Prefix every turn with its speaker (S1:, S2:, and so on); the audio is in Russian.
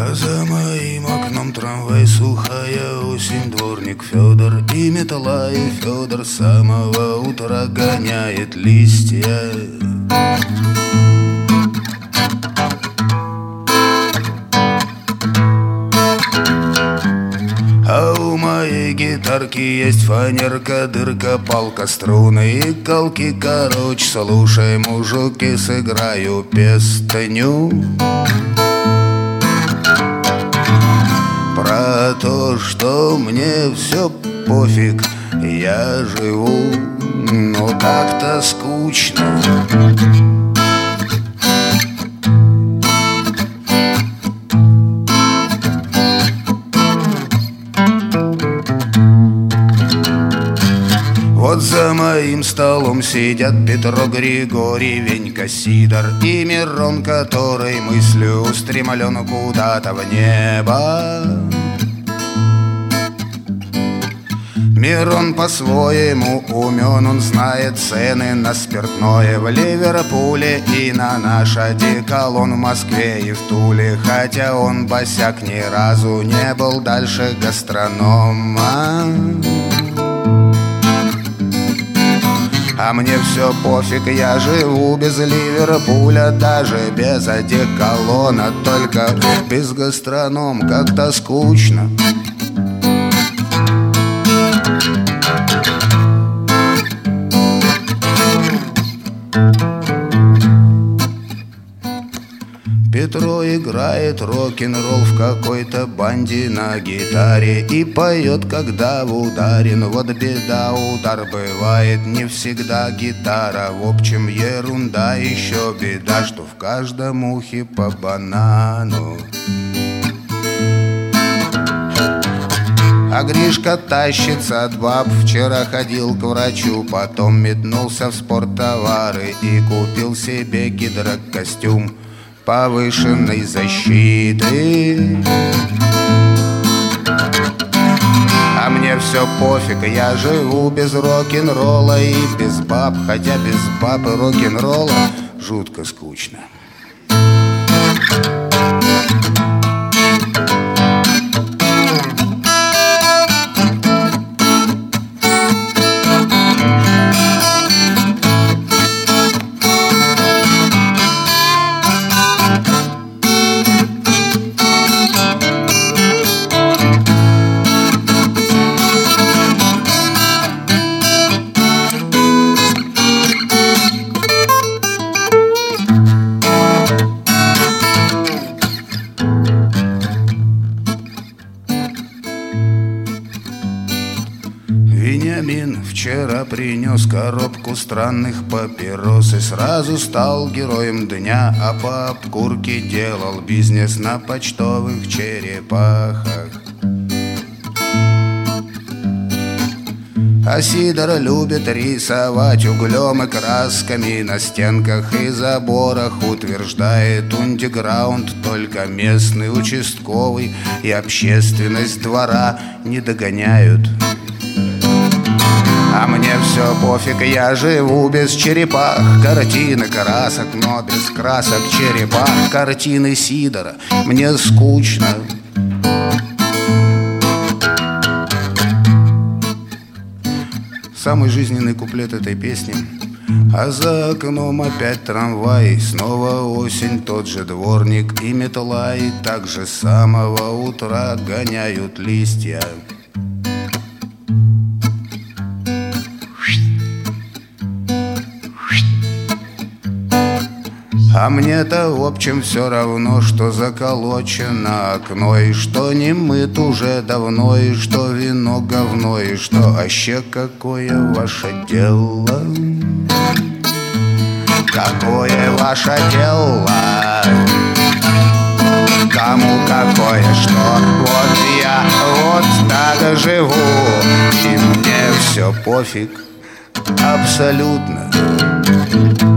S1: А за моим окном трамвай, сухая осень, дворник Федор и метла, и Федор с самого утра гоняет листья. А у моей гитарки есть фанерка, дырка, палка, струны и колки. Короче, слушай, мужики, сыграю песню про то, что мне все пофиг, я живу, но как-то скучно. Вот за моим столом сидят Петро, Григорий, Венька, Сидор и Мирон, который мыслью устремлен куда-то в небо. Мирон по-своему умен, он знает цены на спиртное в Ливерпуле и на наш одеколон в Москве и в Туле. Хотя он босяк ни разу не был дальше гастронома. А мне все пофиг, я живу без Ливерпуля, даже без одеколона, только без гастроном как-то скучно. Петро играет рок-н-ролл в какой-то банде на гитаре и поет, когда в ударе. Но вот беда, удар бывает не всегда гитара. В общем, ерунда, еще беда, что в каждом ухе по банану. А Гришка тащится от баб. Вчера ходил к врачу, потом метнулся в спорттовары и купил себе гидрокостюм повышенной защиты. А мне все пофиг, я живу без рок-н-ролла и без баб. Хотя без баб и рок-н-ролла жутко скучно. Вениамин вчера принес коробку странных папирос и сразу стал героем дня, а по обкурке делал бизнес на почтовых черепахах. А Сидор любит рисовать углем и красками на стенках и заборах. Утверждает, ундеграунд только местный участковый и общественность двора не догоняют. А мне все пофиг, я живу без черепах, картины красок, но без красок черепах. Картины Сидора, мне скучно. Самый жизненный куплет этой песни. А за окном опять трамвай, снова осень, тот же дворник и метла, и так же с самого утра гоняют листья. А мне-то в общем все равно, что заколочено окно, и что не мыт уже давно, и что вино говно, и что аще какое ваше дело? Какое ваше дело? Кому какое что? Вот я вот так живу, и мне все пофиг абсолютно.